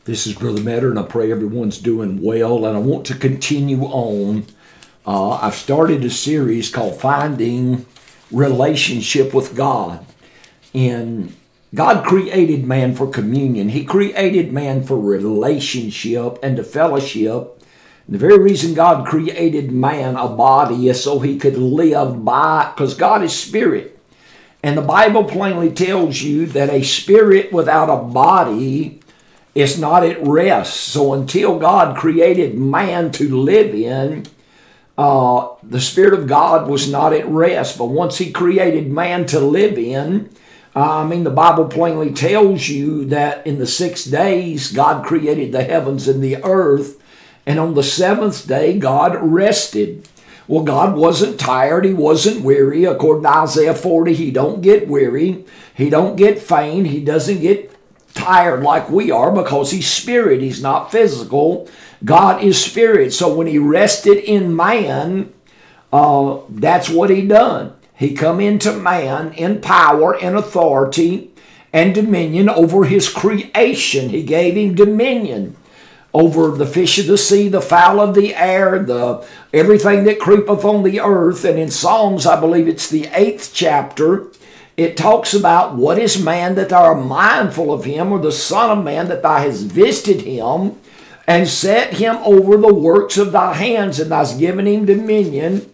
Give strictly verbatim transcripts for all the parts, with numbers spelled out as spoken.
This is Brother Metter, and I pray everyone's doing well. And I want to continue on. Uh, I've started a series called Finding Relationship with God. And God created man for communion. He created man for relationship and to fellowship. And the very reason God created man a body is so he could live by, because God is spirit. And the Bible plainly tells you that a spirit without a body is not at rest. So until God created man to live in, uh, the Spirit of God was not at rest. But once he created man to live in, uh, I mean, the Bible plainly tells you that in the six days, God created the heavens and the earth. And on the seventh day, God rested. Well, God wasn't tired. He wasn't weary. According to Isaiah forty, he don't get weary. He don't get faint. He doesn't get tired like we are, because he's spirit. He's not physical. God is spirit. So when he rested in man, uh, that's what he done. He come into man in power and authority and dominion over his creation. He gave him dominion over the fish of the sea, the fowl of the air, the everything that creepeth on the earth. And in Psalms, I believe it's the eighth chapter, it talks about, what is man that thou art mindful of him, or the son of man that thou hast visited him, and set him over the works of thy hands, and thou hast given him dominion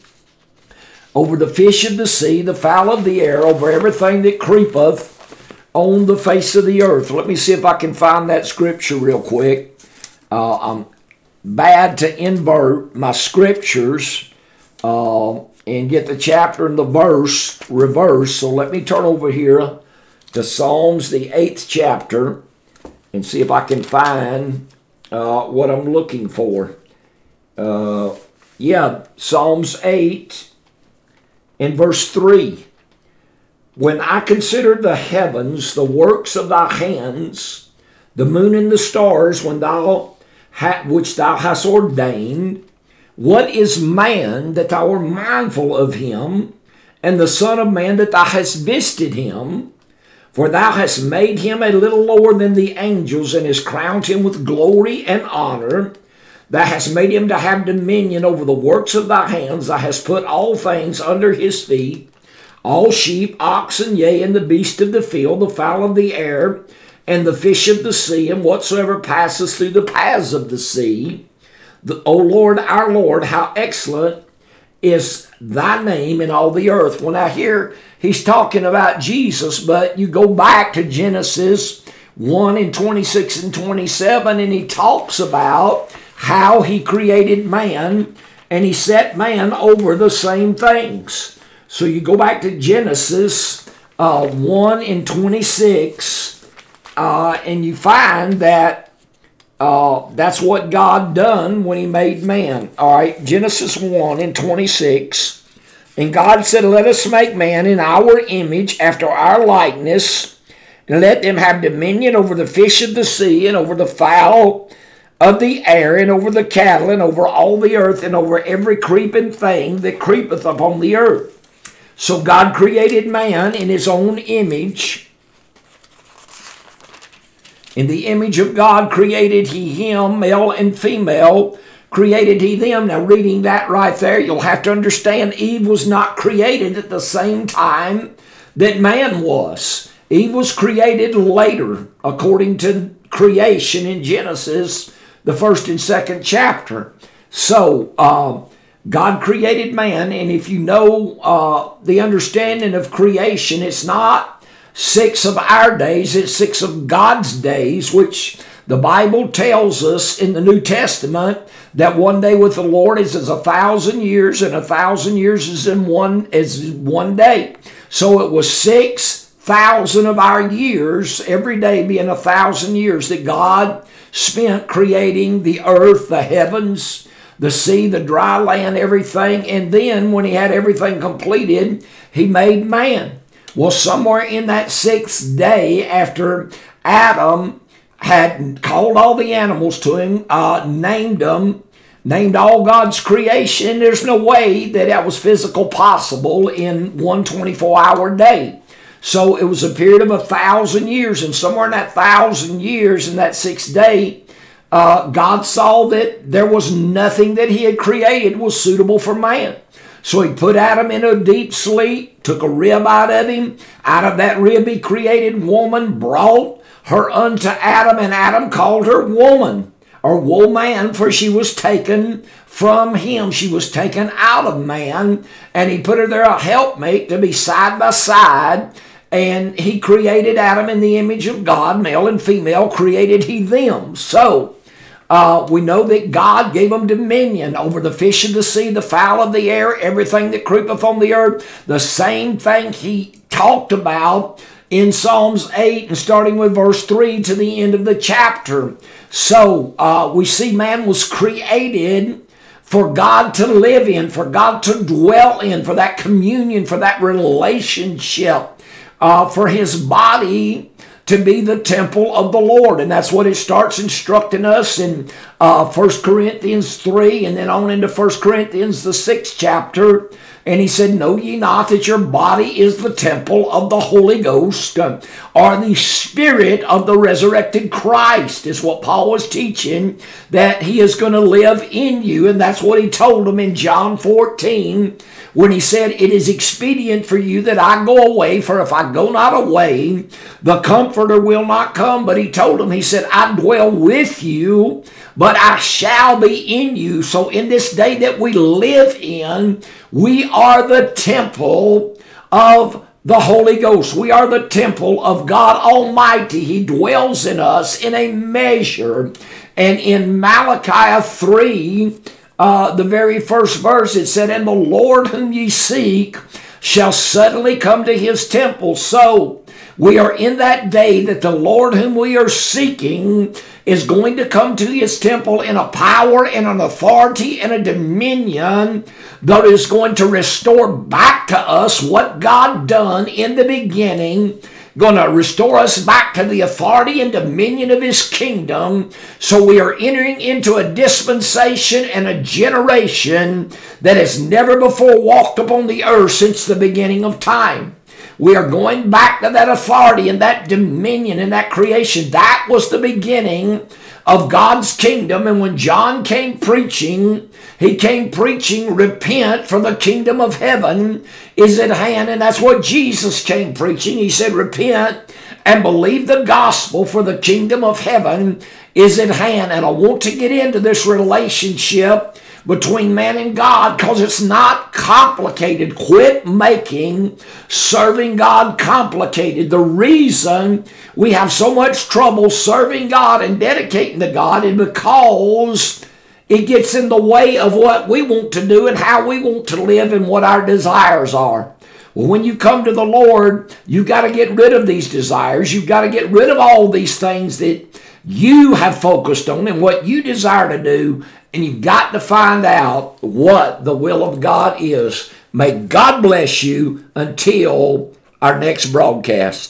over the fish of the sea, the fowl of the air, over everything that creepeth on the face of the earth. Let me see if I can find that scripture real quick. Uh, I'm bad to invert my scriptures uh, and get the chapter and the verse reversed. So let me turn over here to Psalms, the eighth chapter, and see if I can find uh, what I'm looking for. Uh, yeah, Psalms eight in verse three. When I consider the heavens, the works of thy hands, the moon and the stars, when thou ha- which thou hast ordained, what is man that thou art mindful of him, and the son of man that thou hast visited him? For thou hast made him a little lower than the angels, and hast crowned him with glory and honor. Thou hast made him to have dominion over the works of thy hands. Thou hast put all things under his feet, all sheep, oxen, yea, and the beast of the field, the fowl of the air, and the fish of the sea, and whatsoever passes through the paths of the sea. The, O Lord, our Lord, how excellent is thy name in all the earth. Well, now here he's talking about Jesus, but you go back to Genesis one and twenty-six and twenty-seven, and he talks about how he created man, and he set man over the same things. So you go back to Genesis uh, one and twenty-six, uh, and you find that Uh, that's what God done when he made man. All right, Genesis one and twenty-six. And God said, let us make man in our image, after our likeness, and let them have dominion over the fish of the sea, and over the fowl of the air, and over the cattle, and over all the earth, and over every creeping thing that creepeth upon the earth. So God created man in his own image. In the image of God created he him, male and female, created he them. Now reading that right there, you'll have to understand Eve was not created at the same time that man was. Eve was created later, according to creation in Genesis, the first and second chapter. So, uh, God created man, and if you know uh, the understanding of creation, it's not six of our days, it's six of God's days, which the Bible tells us in the New Testament that one day with the Lord is as a thousand years, and a thousand years is in one is one day. So it was six thousand of our years, every day being a thousand years, that God spent creating the earth, the heavens, the sea, the dry land, everything. And then when he had everything completed, he made man. Well, somewhere in that sixth day, after Adam had called all the animals to him, uh, named them, named all God's creation, there's no way that that was physical possible in one twenty-four hour day. So it was a period of a thousand years, and somewhere in that thousand years, in that sixth day, uh, God saw that there was nothing that he had created was suitable for man. So he put Adam in a deep sleep, took a rib out of him. Out of that rib he created woman, brought her unto Adam, and Adam called her woman, or woman, for she was taken from him. She was taken out of man, and he put her there a helpmate to be side by side. And he created Adam in the image of God, male and female created he them. So Uh, we know that God gave them dominion over the fish of the sea, the fowl of the air, everything that creepeth on the earth. The same thing he talked about in Psalms eight, and starting with verse three to the end of the chapter. So uh, we see man was created for God to live in, for God to dwell in, for that communion, for that relationship, uh, for his body to be the temple of the Lord. And that's what it starts instructing us in uh, First Corinthians three, and then on into First Corinthians, the sixth chapter. And he said, know ye not that your body is the temple of the Holy Ghost, uh, or the Spirit of the resurrected Christ, is what Paul was teaching, that he is going to live in you. And that's what he told them in John fourteen, when he said, it is expedient for you that I go away, for if I go not away, the Comforter will not come. But he told them, he said, I dwell with you, but I shall be in you. So in this day that we live in, we are the temple of the Holy Ghost. We are the temple of God Almighty. He dwells in us in a measure. And in Malachi three, Uh, the very first verse, it said, and the Lord whom ye seek shall suddenly come to his temple. So we are in that day that the Lord whom we are seeking is going to come to his temple in a power and an authority and a dominion that is going to restore back to us what God done in the beginning, going to restore us back to the authority and dominion of his kingdom. So we are entering into a dispensation and a generation that has never before walked upon the earth since the beginning of time. We are going back to that authority and that dominion and that creation. That was the beginning of God's kingdom. And when John came preaching, he came preaching, repent, for the kingdom of heaven is at hand. And that's what Jesus came preaching. He said, repent and believe the gospel, for the kingdom of heaven is at hand. And I want to get into this relationship between man and God, because it's not complicated. Quit making serving God complicated. The reason we have so much trouble serving God and dedicating to God is because it gets in the way of what we want to do and how we want to live and what our desires are. Well, when you come to the Lord, you've got to get rid of these desires. You've got to get rid of all these things that you have focused on and what you desire to do. And you've got to find out what the will of God is. May God bless you until our next broadcast.